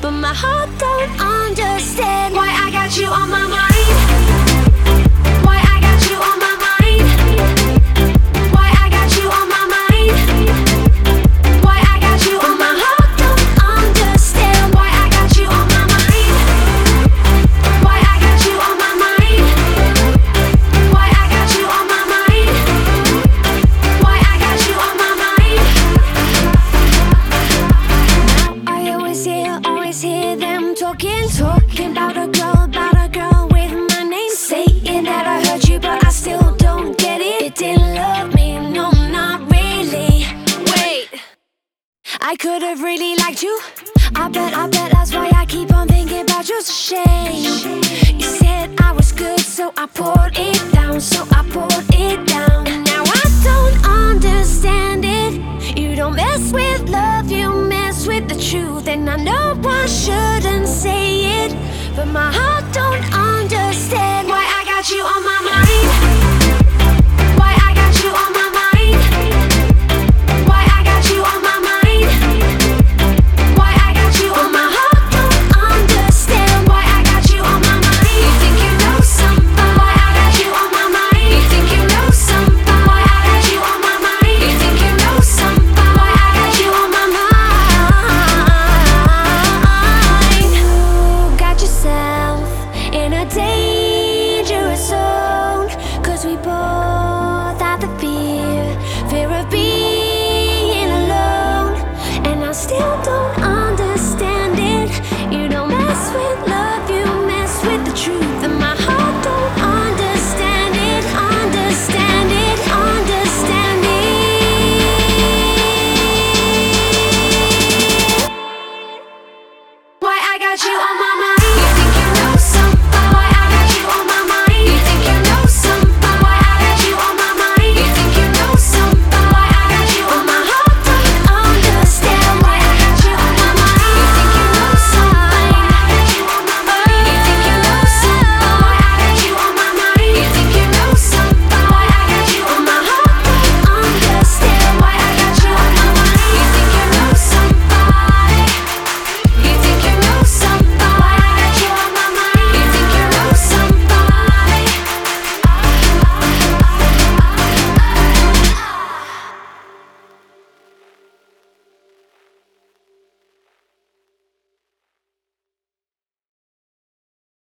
but my heart don't understand why I got you on my mind. Why I got you on my mind. Why I got you on my mind. Why I got you on my heart don't understand why I got you on my mind. Why I got you on my mind. Why I got you on my mind. Why I got you on my mind. I always hear them talking about a girl with my name, saying that I hurt you, but I still don't get it. It didn't love me, no, not really. Wait, I could have really liked you. I bet that's why I keep on thinking about you. It's a shame. You said I was good, so I poured it down, And now I don't understand it. You don't mess with love, you mess with the truth. And I know I shouldn't say it, but my heart don't understand why I got you on my mind. Why I got you on my mind. Why I got you on my mind. Why I got you on my heart don't understand why I got you on my mind. You think you know something? Why I got you on my mind. You think you know something? Why I got you on my mind. You think you know something? Why I got you on my mind. You got yourself in a dangerous zone, 'cause we both have the fear of being alone. And I still don't understand it. You don't mess with love, you mess with the truth. And my heart don't understand it, understand it. Why I got you on